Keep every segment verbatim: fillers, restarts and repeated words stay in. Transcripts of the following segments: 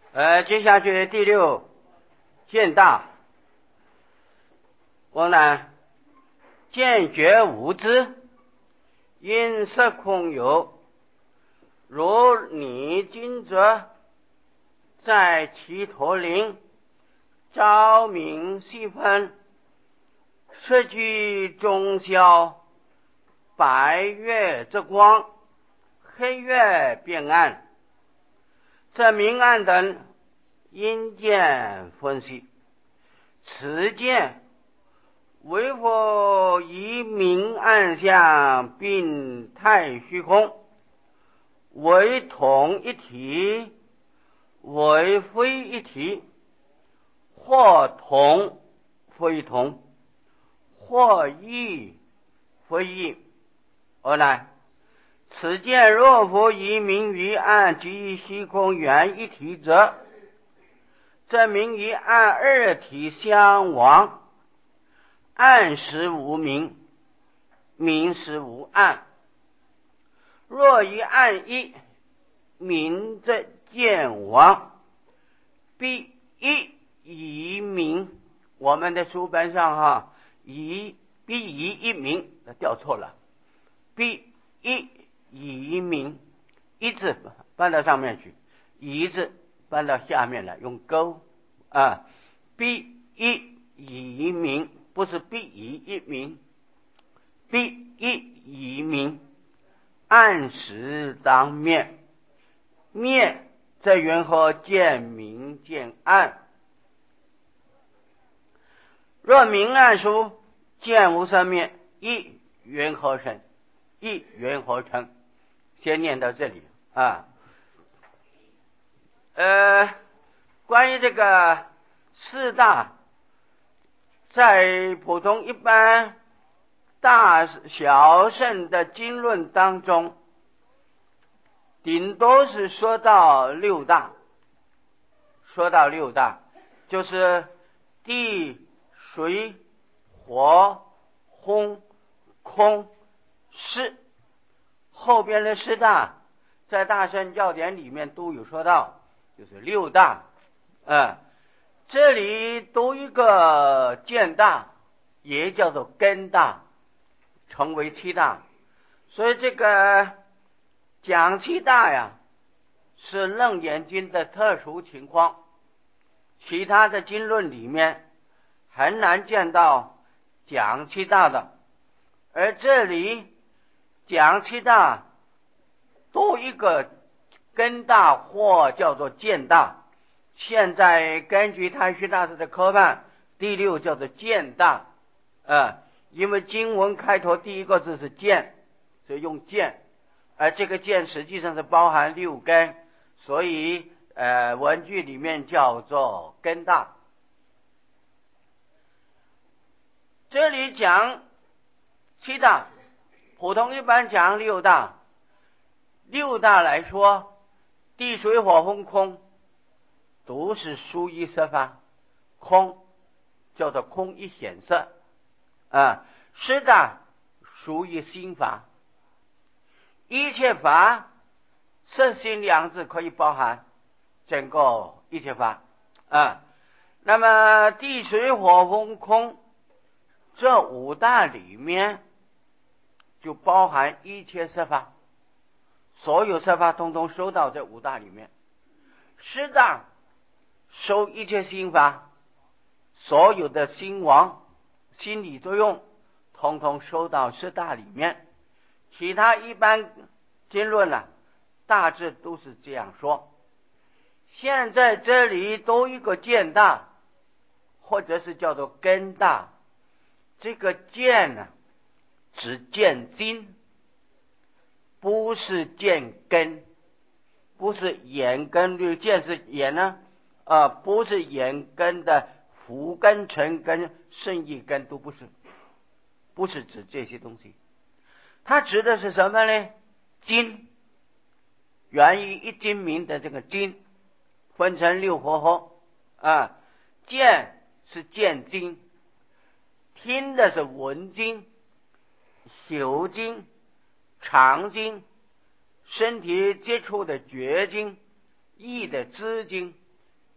呃，接下去第六，见大。我呢，见觉无知，因色空有。如你今则在其陀林，照明细分，摄居中宵，白月之光，黑月变暗。这明暗等因见分析，此见为否以明暗相并太虚空，为同一体，为非一体，或同非同，或异非异。而来此见若否以明于暗及虚空原一体者，则明于暗二体相亡，暗时无明，明时无暗。若以暗一，明则见亡，必一以明。我们的书本上哈，以必以一明，调错了，必一以明，一字搬到上面去，一字搬到下面来，用勾啊，必一以明，不是必以一明，必一以明，暗时当面，面则缘何见明见暗？若明暗殊见无生灭，一缘何生？一缘何成？先念到这里啊。呃，关于这个四大，在普通一般大小圣的经论当中，顶多是说到六大，说到六大，就是地、水、火、风、空、湿。后边的四大在大乘教典里面都有说到，就是六大。呃，这里多一个见大，也叫做根大，成为七大。所以这个讲七大呀，是楞严经的特殊情况，其他的经论里面很难见到讲七大的，而这里讲七大多一个根大或叫做见大。现在根据太虚大师的科判，第六叫做见大，呃，因为经文开头第一个字是见，所以用见，而这个见实际上是包含六根，所以呃文句里面叫做根大。这里讲七大，普通一般讲六大。六大来说，地水火风空都是属于色法，空叫做空一显色啊。湿大属于心法，一切法色心两字可以包含整个一切法啊。那么地水火风空这五大里面就包含一切色法，所有色法通通收到这五大里面。湿大收一切心法，所有的心王心理作用通通收到湿大里面。其他一般经论呢，大致都是这样说。现在这里多一个见大，或者是叫做根大。这个见呢，只见经，不是见根，不是眼根律，见是眼呢，啊、呃，不是眼根的福根、尘根、圣意根，都不是，不是指这些东西。它指的是什么呢？经，源于一经名的这个经，分成六合合啊。见是见经，听的是闻经、嗅经、尝经，身体接触的觉经，意的知经，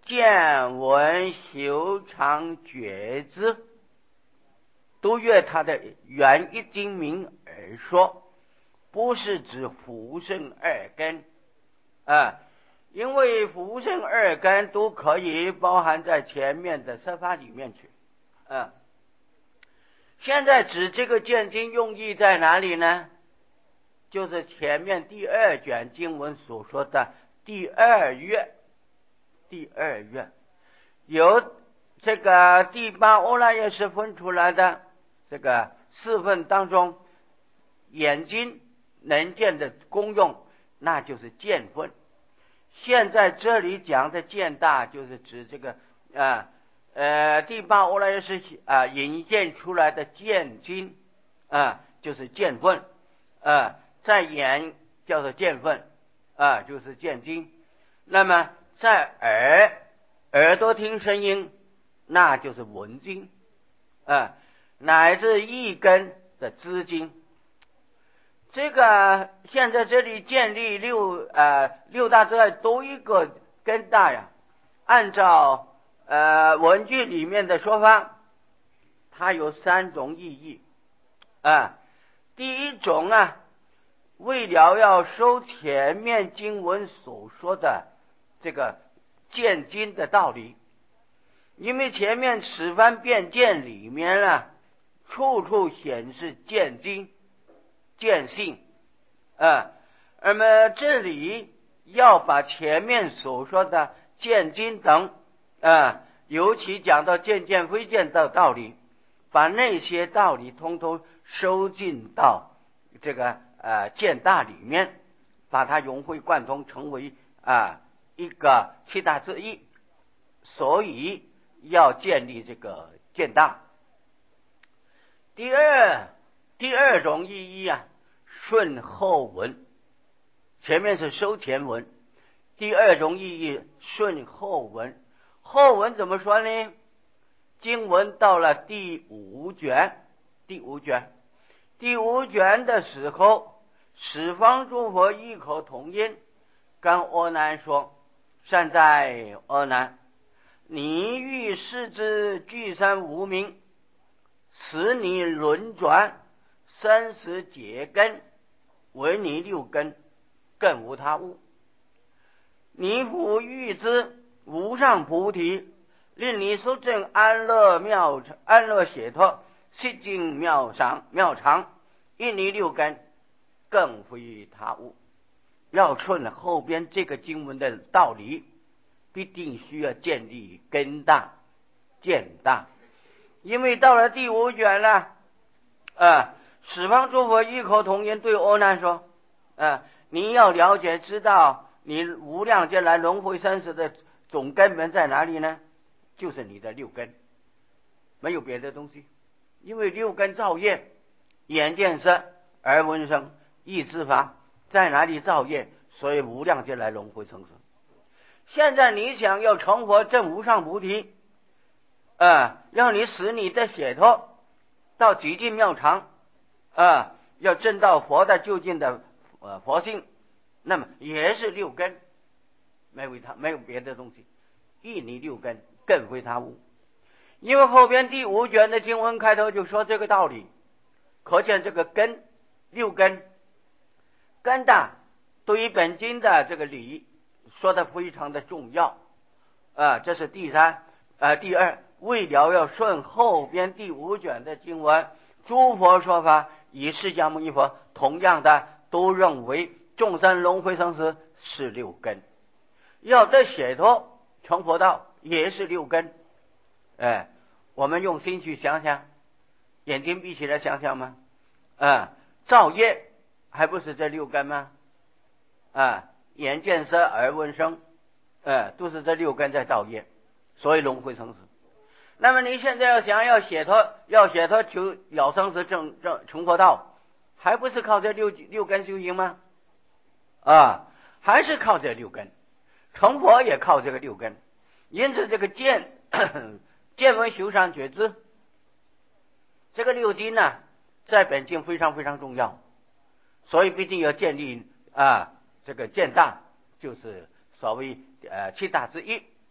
见闻修常觉知，都越它的原一经名而说，不是指福生二根啊，因为福生二根都可以包含在前面的设法里面去啊。现在指这个见经用意在哪里呢？就是前面第二卷经文所说的第二月，第二月由这个第八阿赖耶识分出来的这个四分当中，眼睛能见的功用，那就是见分。现在这里讲的见大，就是指这个啊呃第八阿赖耶识啊引现出来的见精啊，就是见分啊，在眼叫做见分啊，就是见精。那么在耳耳朵听声音，那就是闻精啊，乃至一根的知精。这个现在这里建立六呃六大之外多一个根大呀，按照呃文句里面的说法，它有三种意义啊。第一种啊，为了要收前面经文所说的这个见经的道理，因为前面十番辩见里面啊，处处显示见经见性啊，那么这里要把前面所说的见经等啊，尤其讲到见见非见的道理，把那些道理通通收进到这个呃见大里面，把它融会贯通，成为啊一个七大之一，所以要建立这个见大。第二第二种意义啊，顺后文，前面是收前文，第二种意义顺后文。后文怎么说呢？经文到了第五卷，第五卷第五卷的时候，十方诸佛异口同音跟阿难说：善哉阿难，你欲视之具三无明，使你轮转生死结根，为你六根，更无他物。你复欲知无上菩提，令你所证安乐妙安乐解脱，悉尽妙常妙常，因你六根，更非他物。要顺后边这个经文的道理，必定需要建立根大见大。因为到了第五卷了啊，十方诸佛异口同音对阿难说啊，你要了解知道你无量劫来轮回生死的总根本在哪里呢？就是你的六根，没有别的东西。因为六根造业，眼见色耳闻声意知法，在哪里造业？所以无量劫来轮回生死。现在你想要成佛证无上菩提啊，让你使你的解脱到极尽妙常啊，要证到佛的究竟的呃佛性，那么也是六根，没有他没有别的东西，一你六根，更非他物。因为后边第五卷的经文开头就说这个道理，可见这个根六根根大对于本经的这个理说的非常的重要啊，这是第三啊。第二，为了要顺后边第五卷的经文，诸佛说法以释迦牟尼佛同样的都认为众生轮回生死是六根，要得解脱成佛道也是六根。哎，我们用心去想想，眼睛闭起来想想吗？啊，造业还不是这六根吗？啊，眼见色耳闻声，呃，都是这六根在造业，所以轮回生死。那么你现在要想要解脱，要解脱求了生死正正成佛道，还不是靠这六六根修行吗？啊，还是靠这六根，成佛也靠这个六根。因此这个见见闻修常觉知，这个六经呢，在本经非常非常重要，所以必定要建立啊这个见大，就是所谓呃七大之一。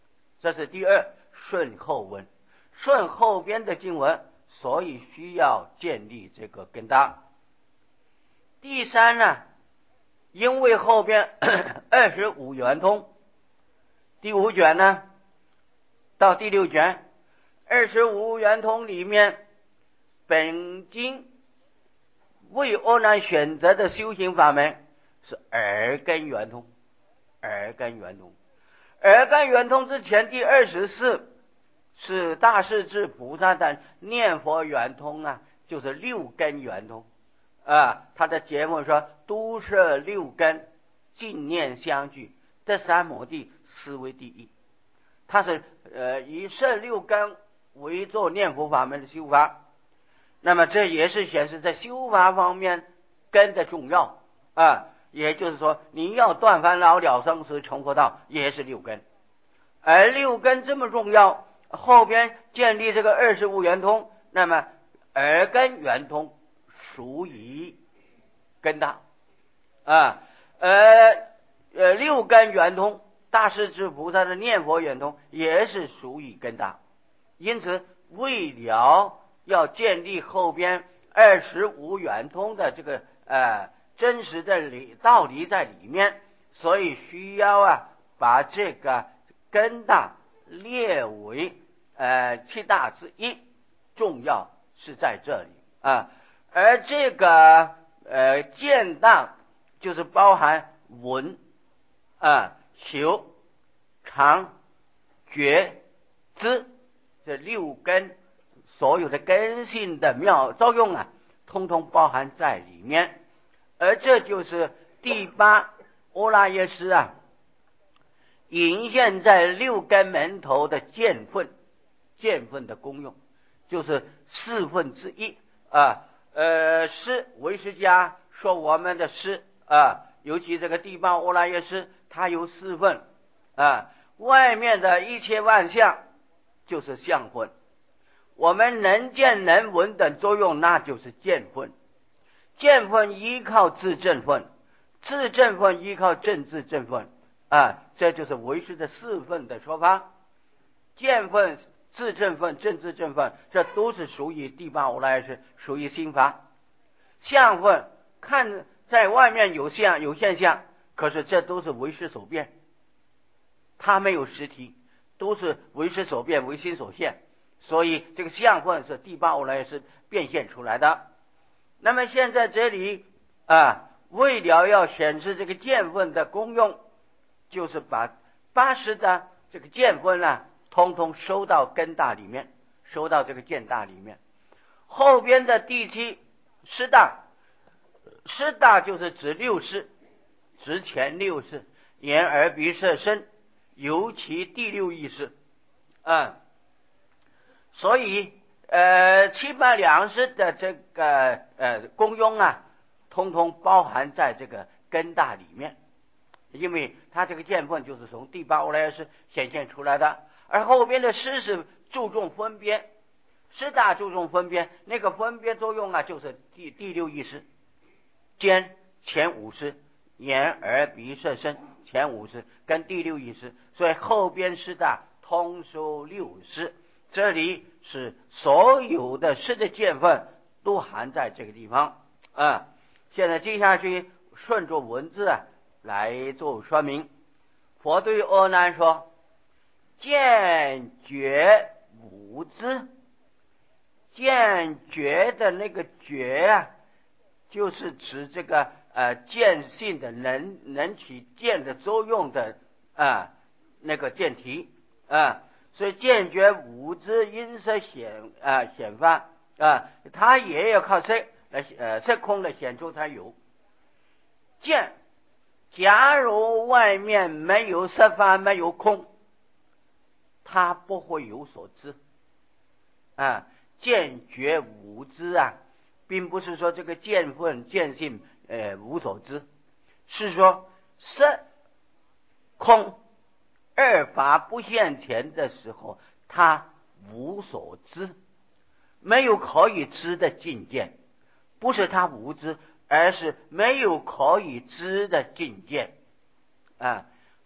这是第二顺后文，顺后边的经文，所以需要建立这个根大。第三呢，因为后边二十五圆通，第五卷呢到第六卷，二十五圆通里面，本经为阿难选择的修行法门是耳根圆通，耳根圆通，耳根圆通之前第二十四是大势至菩萨的念佛圆通啊，就是六根圆通啊。他的节目说都摄六根，净念相续，这三摩地思维第一。他是呃以摄六根为做念佛法门的修法。那么这也是显示在修法方面根的重要啊，也就是说你要断烦恼了生死成佛道也是六根，而六根这么重要，后边建立这个二十五圆通，那么耳根圆通属于根大啊，呃呃六根圆通，大势至菩萨的念佛圆通也是属于根大，因此为了要建立后边二十五圆通的这个呃真实的理道理在里面，所以需要啊把这个根大列为呃七大之一，重要是在这里啊。而这个呃见大就是包含闻啊、修、常、觉、知这六根。所有的根性的妙作用啊，通通包含在里面，而这就是第八阿赖耶识啊，隐现在六根门头的见分，见分的功用，就是四分之一啊。呃，识为识家说我们的识啊，尤其这个第八阿赖耶识，它有四分啊，外面的一切万象就是相分。我们能见能闻等作用，那就是见分。见分依靠自证分，自证分依靠正自证分啊，这就是唯识的四分的说法。见分、自证分、正自证分，这都是属于第八阿赖耶识，属于心法。相分看在外面有相有现象，可是这都是唯识所变，它没有实体，都是唯识所变，唯心所现。所以这个相分是第八阿赖耶识变现出来的。那么现在这里啊，为了要显示这个见分的功用，就是把八识的这个见分呢，通通收到根大里面，收到这个见大里面。后边的第七识大，识大就是指六识，指前六识，眼耳鼻舌身，尤其第六意识啊。所以呃七八两识的这个呃功用啊，通通包含在这个根大里面，因为它这个见分就是从第八阿赖耶识显现出来的，而后边的识是注重分别，识大注重分别，那个分别作用啊，就是第第六意识，间前五识，眼耳鼻舌身前五识跟第六意识，所以后边识大通收六识。这里是所有的识的见分都含在这个地方啊。现在接下去顺着文字啊来做说明。佛对阿难说：见觉五支，见觉的那个觉啊，就是指这个呃见性的能能起见的作用的啊那个见体啊。所以见觉五支因色显啊显发啊，它也要靠色来呃色空来显出才有见。假如外面没有色法，没有空，它不会有所知啊。见觉五支啊，并不是说这个见分见性呃无所知，是说色空二法不现前的时候，他无所知，没有可以知的境界，不是他无知，而是没有可以知的境界啊。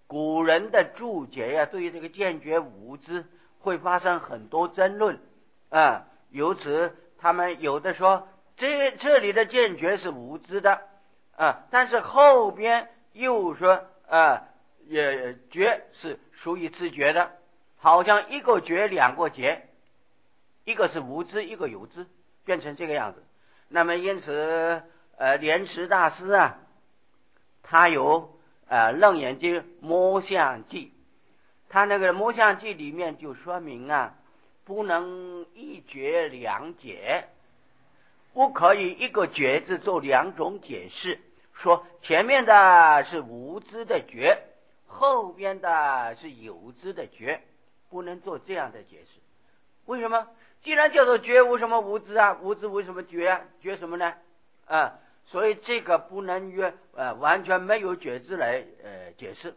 古人的注解呀、啊，对于这个见觉无知会发生很多争论啊。由此，他们有的说这这里的见觉是无知的啊，但是后边又说啊，也觉是属于知觉的，好像一个觉两个觉，一个是无知，一个有知，变成这个样子。那么因此，呃，莲池大师啊，他有呃《楞严经》摸象记，他那个摸象记里面就说明啊，不能一觉两解，不可以一个觉字做两种解释，说前面的是无知的觉，后边的是有知的觉，不能做这样的解释。为什么？既然叫做觉，为什么无知啊？无知为什么觉啊？觉什么呢？啊，所以这个不能约呃完全没有觉知来呃解释。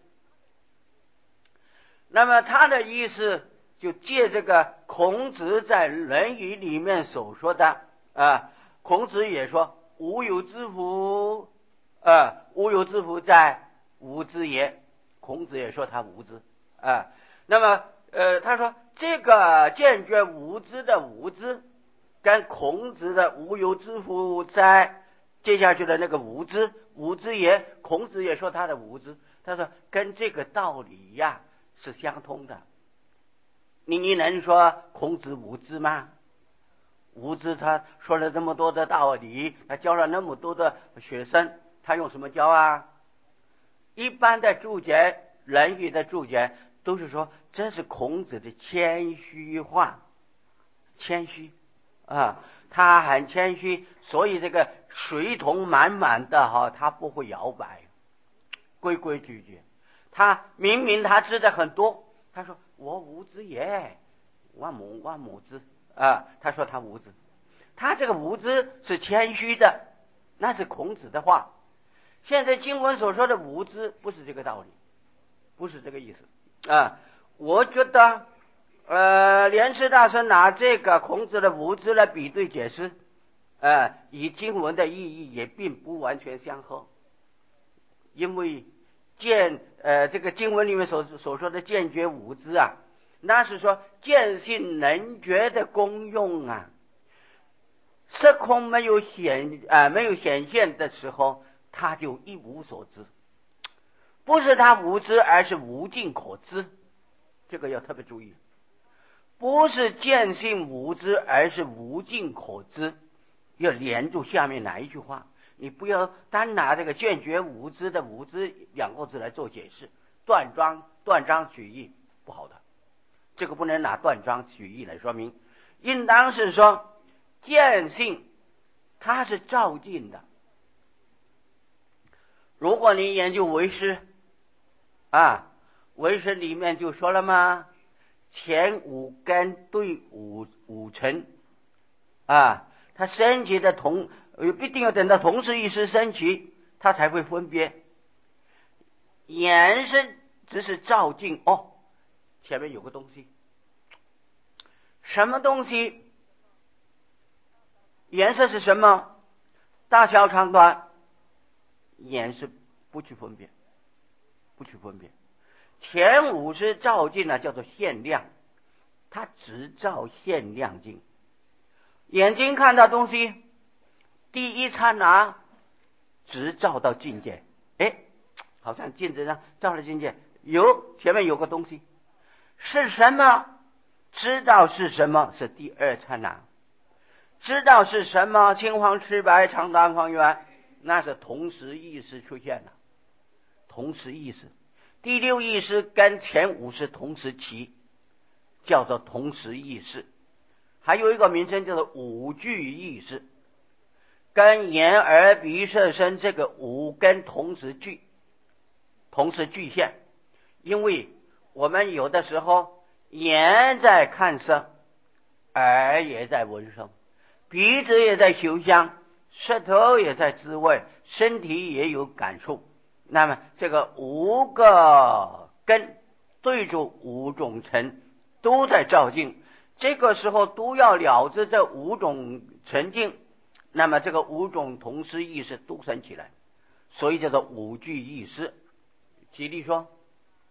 那么他的意思就借这个孔子在《论语》里面所说的啊，孔子也说无有之夫，啊，无有之夫在无知也。孔子也说他无知啊。那么呃，他说这个见觉无知的无知，跟孔子的无有之夫在接下去的那个无知无知也，孔子也说他的无知，他说跟这个道理呀、啊、是相通的。你你能说孔子无知吗？无知，他说了这么多的道理，他教了那么多的学生，他用什么教啊？一般的注解，《论语》的注解都是说这是孔子的谦虚话，谦虚啊，他很谦虚，所以这个水桶满满的哈，他不会摇摆，规规矩矩。他明明他知的很多，他说我无知也，万母万母知啊，他说他无知，他这个无知是谦虚的，那是孔子的话。现在经文所说的无知不是这个道理，不是这个意思啊。我觉得呃，莲池大师拿这个孔子的无知来比对解释，呃，与经文的意义也并不完全相合。因为见呃这个经文里面所所说的见觉无知啊，那是说见性能觉的功用啊，色空没有显啊、呃、没有显现的时候，他就一无所知，不是他无知，而是无尽可知，这个要特别注意。不是见性无知，而是无尽可知，要连住下面哪一句话，你不要单拿这个见觉无知的无知两个字来做解释，断章断章取义，不好的，这个不能拿断章取义来说明，应当是说见性它是照进的。如果你研究唯识啊，唯识里面就说了吗？前五根对五五尘啊，它升起的同必定要等到同时意识升起，它才会分别。眼神只是照镜，哦，前面有个东西，什么东西？颜色是什么？大小长短，眼是不去分辨，不去分辨。前五是照镜呢，叫做限量，它只照限量镜。眼睛看到东西，第一刹那只照到境界，哎，好像镜子上照了境界，有前面有个东西，是什么？知道是什么是第二刹那，知道是什么青黄赤白长短方圆，那是同时意识出现了，同时意识。第六意识跟前五是同时起，叫做同时意识。还有一个名称叫做五具意识，跟眼耳鼻舌身这个五根同时具，同时具现。因为我们有的时候眼在看色，耳也在闻声，鼻子也在嗅香，舌头也在滋味，身体也有感受。那么这个五个根对着五种尘都在照镜，这个时候都要了知这五种沉静，那么这个五种同时意识都升起来，所以叫做五具意识。举例说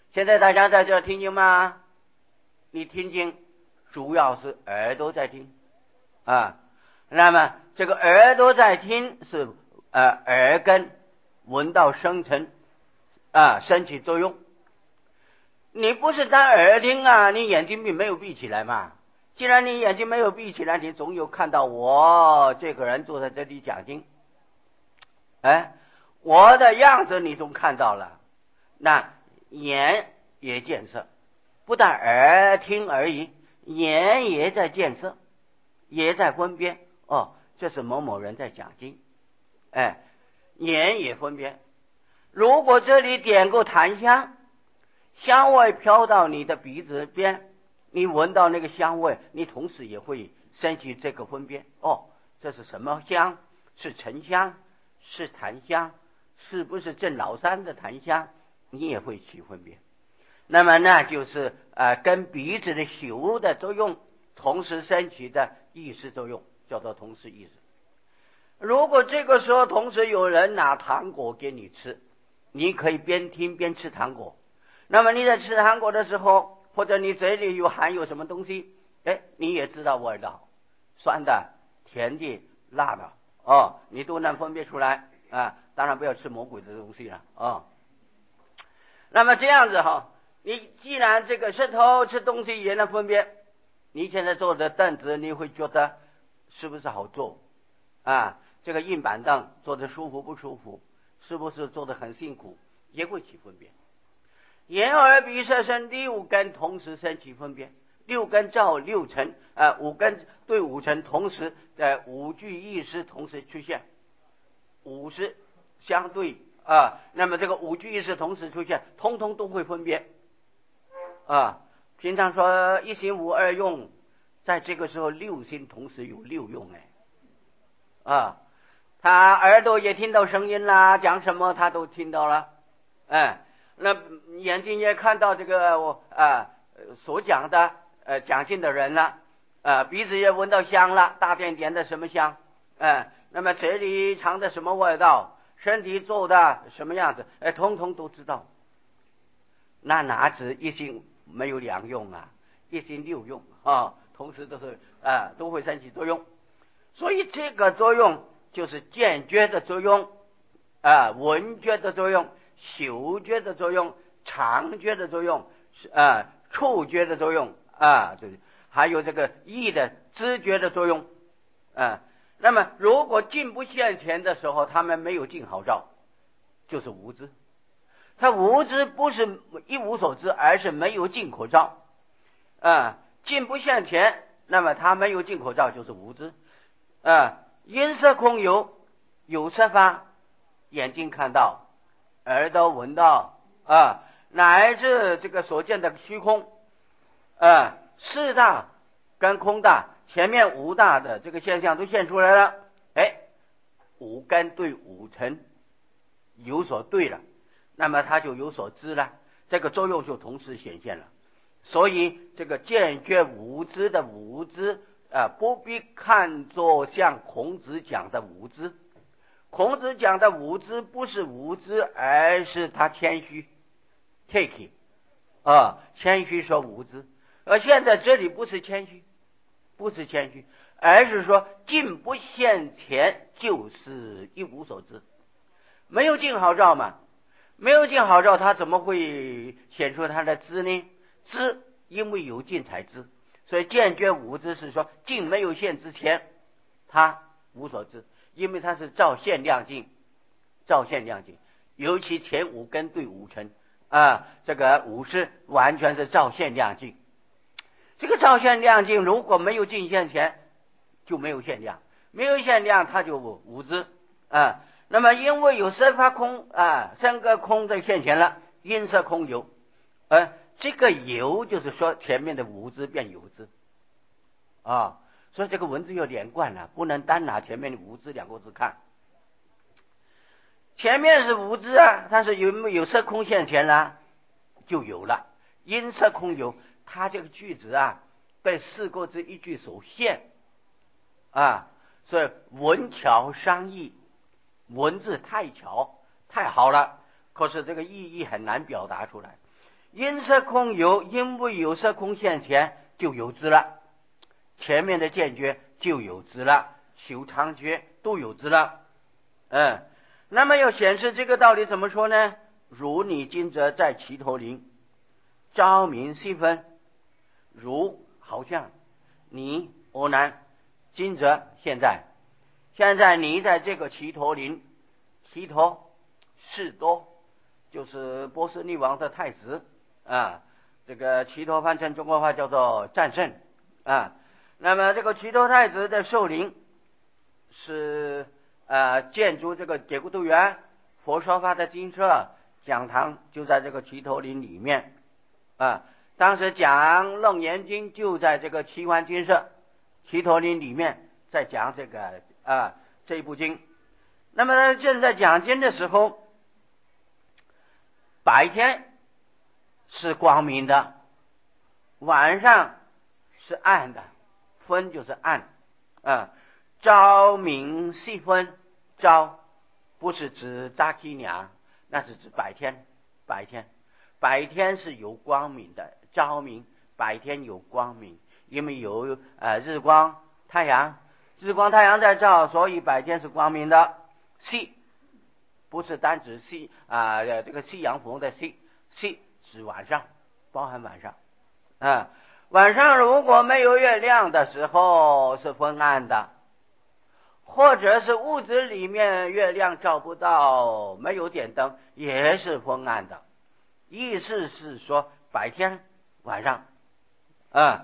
现在大家在这听经吗？你听经主要是耳朵在听啊，那么这个耳朵在听是呃耳根闻到生成啊升起作用。你不是单耳听啊，你眼睛并没有闭起来嘛。既然你眼睛没有闭起来，你总有看到我这个人坐在这里讲经，哎，我的样子你总看到了，那眼也见色，不但耳听而已，眼也在见色，也在分辨，哦，这是某某人在讲经，哎，眼也分辨。如果这里点过檀香，香味飘到你的鼻子边，你闻到那个香味，你同时也会升起这个分辨，哦，这是什么香？是沉香，是檀香，是不是正老三的檀香？你也会去分辨。那么那就是呃跟鼻子的嗅的作用同时升起的意识作用，叫做同时意识。如果这个时候同时有人拿糖果给你吃，你可以边听边吃糖果。那么你在吃糖果的时候，或者你嘴里有含有什么东西，哎，你也知道味道，酸的、甜的、辣的，哦，你都能分辨出来啊。当然不要吃魔鬼的东西了啊、哦。那么这样子哈，你既然这个舌头吃东西也能分辨，你现在坐的凳子，你会觉得是不是好坐啊？这个硬板凳坐的舒服不舒服？是不是坐的很辛苦？也会起分辨。眼耳鼻舌身六根同时升起分辨，六根照六尘，呃，五根对五尘同时的五具意识同时出现，五是相对啊，那么这个五具意识同时出现，通通都会分辨啊。平常说一心无二用，在这个时候六心同时有六用哎，啊，他耳朵也听到声音啦，讲什么他都听到了，哎。那眼睛也看到这个我啊、呃、所讲的呃讲经的人了，啊、呃、鼻子也闻到香了，大便点的什么香，呃那么嘴里尝的什么味道，身体做的什么样子，哎，通通都知道。那哪止一心没有两用啊，一心六用啊，同时都是啊、呃、都会升起作用。所以这个作用就是见觉的作用啊、呃、闻觉的作用，嗅觉的作用，尝觉的作用，啊，触觉的作用啊，对，还有这个意的知觉的作用啊。那么，如果镜不现前的时候，他们没有镜好照，就是无知。他无知不是一无所知，而是没有镜可照啊。镜不现前，那么他没有镜可照，就是无知啊。因色空有，有色法，眼睛看到。耳朵闻到啊，乃至这个所见的虚空啊，四大跟空大前面五大的这个现象都现出来了，哎，五根对五尘有所对了，那么它就有所知了，这个作用就同时显现了。所以这个见觉无知的无知啊，不必看作像孔子讲的无知。孔子讲的无知不是无知，而是他谦虚 take 啊，谦虚说无知。而现在这里不是谦虚，不是谦虚，而是说镜不现前就是一无所知，没有镜好照嘛，没有镜好照，他怎么会显出他的知呢？知因为有镜才知，所以见觉无知是说镜没有现之前，他无所知。因为它是照现亮镜，照现亮镜，尤其前五根对五尘啊，这个五是完全是照现亮镜。这个照现亮镜如果没有镜现前，就没有现亮，没有现亮，它就无知啊。那么因为有色法空啊，三个空在现前了，因色空有，呃，这个有就是说前面的无知变有知啊。所以这个文字要连贯了，不能单拿前面的无知两个字看。前面是无知啊，但是有没有色空现前了，就有了。因色空有，它这个句子啊，被四个字一句所限啊，所以文巧商议，文字太巧太好了，可是这个意义很难表达出来。 因色空有，因为有色空现前，就有之了。前面的见觉就有之了，修常觉都有之了。嗯，那么要显示这个道理怎么说呢？如你今者在其头林，照明细分，如好像你欧南今者现在，现在你在这个齐头林，齐头士多就是波斯匿王的太子啊，这个齐头翻成中国话叫做战胜啊。那么这个齐头太子的寿陵是呃建筑这个解固度园佛说法的精舍讲堂，就在这个齐头林里面啊。当时讲楞严经就在这个齐桓精舍齐头林里面在讲这个啊这一部经。那么现在讲经的时候，白天是光明的，晚上是暗的，分就是暗啊。朝明细分，朝不是指扎基娘，那是指白天，白天白天是有光明的，朝明白天有光明，因为有呃日光太阳，日光太阳在照，所以白天是光明的。细不是单指夕啊、呃，这个夕阳红的夕，夕指晚上，包含晚上啊。晚上如果没有月亮的时候是昏暗的，或者是屋子里面月亮照不到，没有点灯也是昏暗的。意思是说白天晚上啊，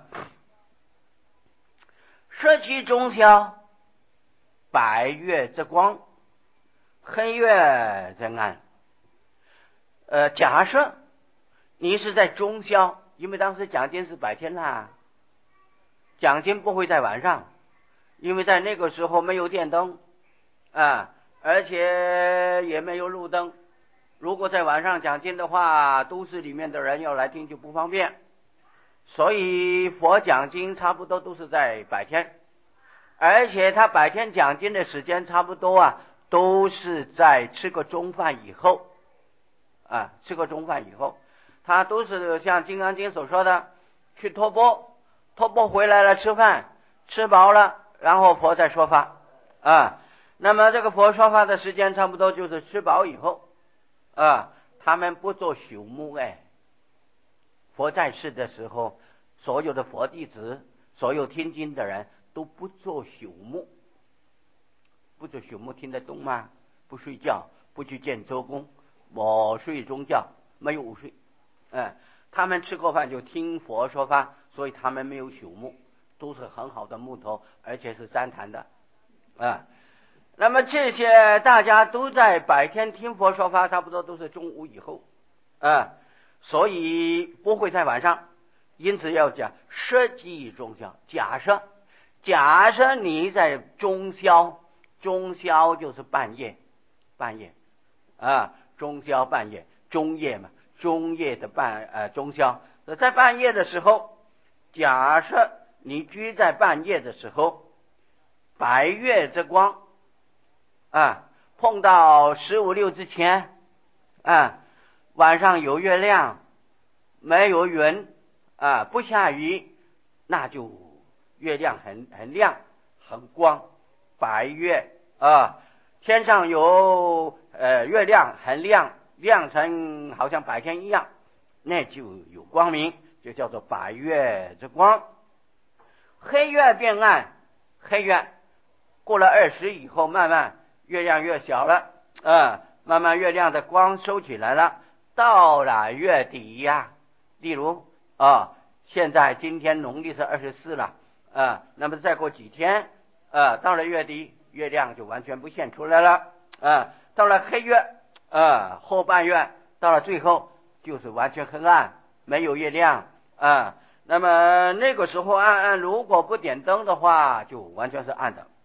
摄其中宵，白月之光，黑月之暗。呃，假设你是在中宵，因为当时讲经是白天啦，讲经不会在晚上，因为在那个时候没有电灯啊，而且也没有路灯。如果在晚上讲经的话，都市里面的人要来听就不方便，所以佛讲经差不多都是在白天，而且他白天讲经的时间差不多啊，都是在吃个中饭以后啊，吃个中饭以后，他都是像《金刚经》所说的，去托钵，托钵回来了吃饭，吃饱了，然后佛再说法啊。那么这个佛说法的时间差不多就是吃饱以后啊，他们不做朽木哎。佛在世的时候，所有的佛弟子，所有听经的人都不做朽木，不做朽木听得懂吗？不睡觉，不去见周公，我睡中觉，没有午睡。嗯，他们吃过饭就听佛说法，所以他们没有朽木，都是很好的木头，而且是旃檀的啊。那么这些大家都在白天听佛说法，差不多都是中午以后啊，所以不会在晚上。因此要讲摄即中宵。假设假设你在中宵，中宵就是半夜，半夜啊，中宵半夜，中夜嘛，中夜的半呃中宵，在半夜的时候，假设你居在半夜的时候，白月之光啊，碰到十五六之前啊，晚上有月亮，没有云啊，不下雨，那就月亮很很亮，很光，白月啊，天上有呃月亮很亮，亮成好像白天一样，那就有光明，就叫做白月之光。黑月变暗，黑月过了二十以后，慢慢月亮越小了啊，慢慢月亮的光收起来了，到了月底呀、啊，例如啊，现在今天农历是二十四了啊，那么再过几天啊，到了月底，月亮就完全不现出来了啊，到了黑月啊，后半月到了最后就是完全黑暗，没有月亮啊。那么那个时候暗暗，如果不点灯的话，就完全是暗的。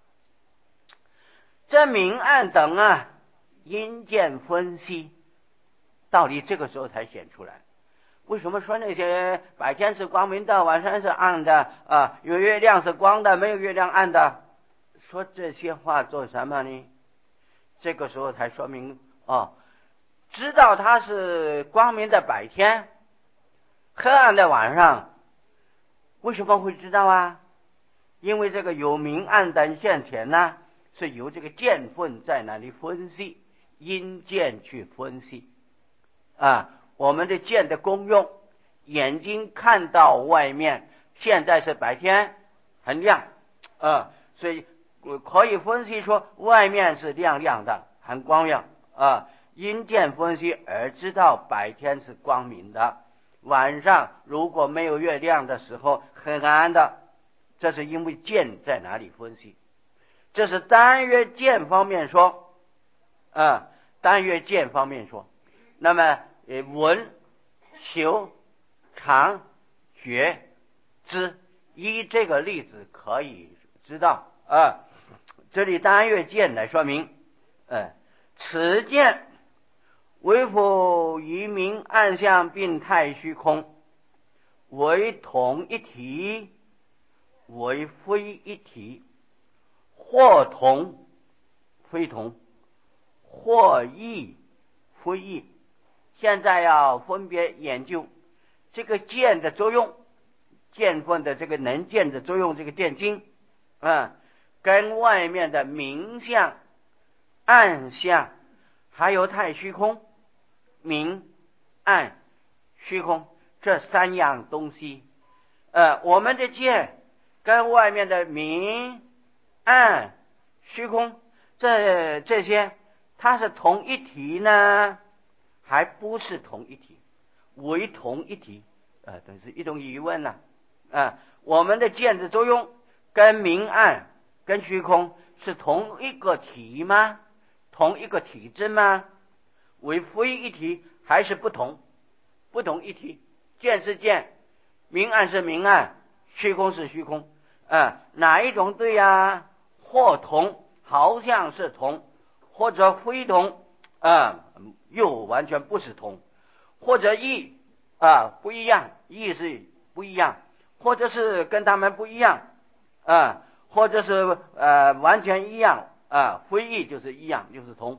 这明暗等啊，因见分析，道理这个时候才显出来。为什么说那些白天是光明的，晚上是暗的啊？有月亮是光的，没有月亮暗的？说这些话做什么呢？这个时候才说明哦，知道它是光明的白天， 黑暗的晚上，为什么会知道啊？因为这个有明暗灯现前呢，是由这个见分在那里分析，因见去分析啊。我们的见的功用，眼睛看到外面，现在是白天，很亮啊，所以可以分析说外面是亮亮的，很光亮啊。因见分析而知道白天是光明的，晚上如果没有月亮的时候很暗的，这是因为见在哪里分析。这是单约见方面说啊，单约见方面说。那么呃，闻、嗅、尝、觉、知，依这个例子可以知道啊。这里单约见来说明，呃，此见为否于明暗相并太虚空，为同一体，为非一体，或同非同，或异非异。现在要分别研究这个见的作用，见分的这个能见的作用，这个见经啊，跟外面的明相、暗相，还有太虚空、明、暗、虚空这三样东西，呃，我们的见跟外面的明、暗、虚空这这些，它是同一体呢，还不是同一体？为同一体，呃，这是一种疑问呢、啊。啊，我们的见的作用跟明暗、跟虚空是同一个体吗？同一个体质吗？为非一体还是不同？不同一体，见是见，明暗是明暗，虚空是虚空，啊，哪一种对呀、啊？或同，好像是同，或者非同，啊，又完全不是同，或者异，啊，不一样，异是不一样，或者是跟他们不一样，啊，或者是呃完全一样，啊，非异就是一样，就是同。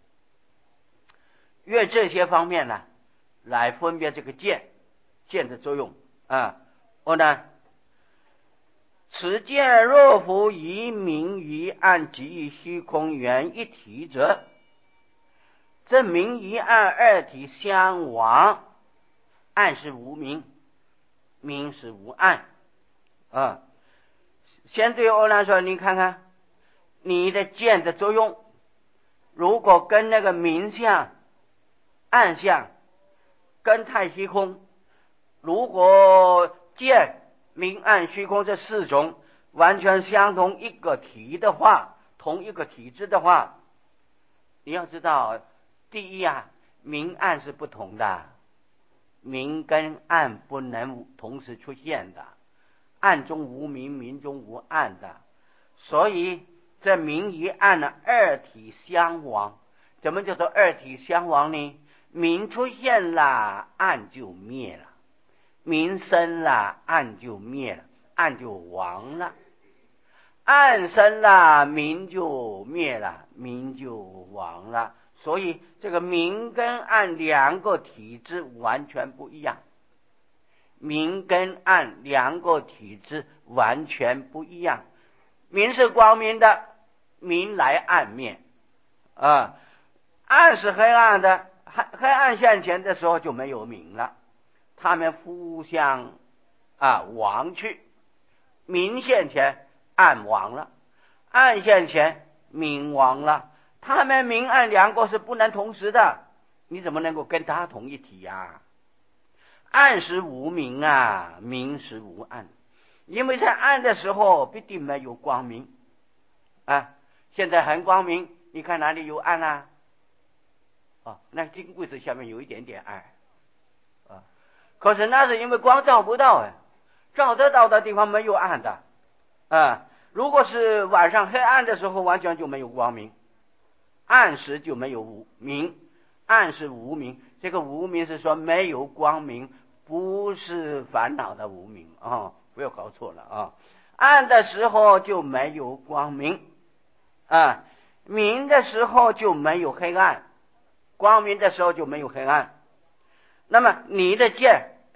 越这些方面呢，来分别这个见，见的作用啊。我呢，此见若复以明于暗及以虚空原一体者，这明与暗二体相亡，暗是无明，明是无暗啊。先对欧兰说，你看看你的见的作用，如果跟那个明相、暗相跟太虚空，如果见、明、暗、虚空这四种完全相同一个体的话，同一个体质的话，你要知道，第一啊，明暗是不同的，明跟暗不能同时出现的，暗中无明，明中无暗的，所以这明与暗的二体相亡。怎么叫做二体相亡呢？明出现了，暗就灭了；明生了，暗就灭了，暗就亡了；暗生了，明就灭了，明就亡了。所以这个明跟暗两个体质完全不一样，明跟暗两个体质完全不一样。明是光明的，明来暗灭啊；暗是黑暗的，黑黑暗现前的时候就没有明了，他们互相啊亡去。明现前，暗亡了；暗现前，明亡了。他们明暗两个是不能同时的，你怎么能够跟他同一体呀、啊？暗时无明啊，明时无暗，因为在暗的时候必定没有光明啊。现在很光明，你看哪里有暗啊？哦，那金柜子下面有一点点暗啊，可是那是因为光照不到啊，照得到的地方没有暗的啊。如果是晚上黑暗的时候，完全就没有光明，暗时就没有无明，暗是无明。这个无明是说没有光明，不是烦恼的无明啊、哦，不要搞错了啊。暗的时候就没有光明啊，明的时候就没有黑暗，光明的时候就没有黑暗。那么你的见，哎，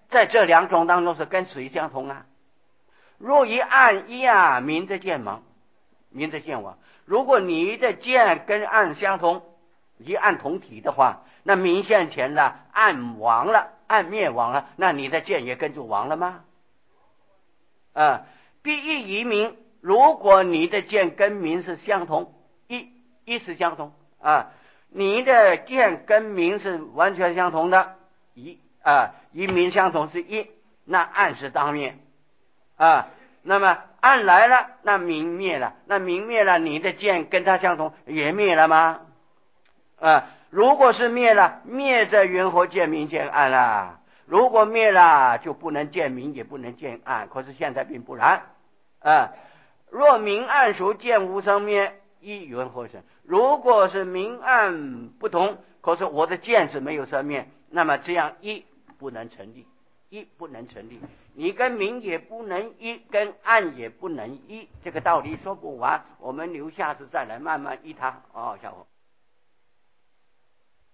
在这两种当中是跟谁相同啊？若以暗一啊，明则见亡，明则见亡。如果你的见跟暗相同，一暗同体的话，那明现前了，暗亡了，暗灭亡了，那你的见也跟着亡了吗？啊，必一移明。如果你的见跟明是相同，一一是相同啊，你的见跟明是完全相同的，一啊一明相同是一，那暗是当灭啊。那么暗来了，那明灭了，那明灭了，你的见跟它相同，也灭了吗？啊，如果是灭了，灭则云何见明见暗了？如果灭了，就不能见明，也不能见暗。可是现在并不然啊。若明暗属见无生灭，一云何生？如果是明暗不同，可是我的见是没有生灭，那么这样一不能成立，一不能成立。你跟明也不能一，跟暗也不能一，这个道理说不完，我们留下次再来慢慢一它。哦，小伙。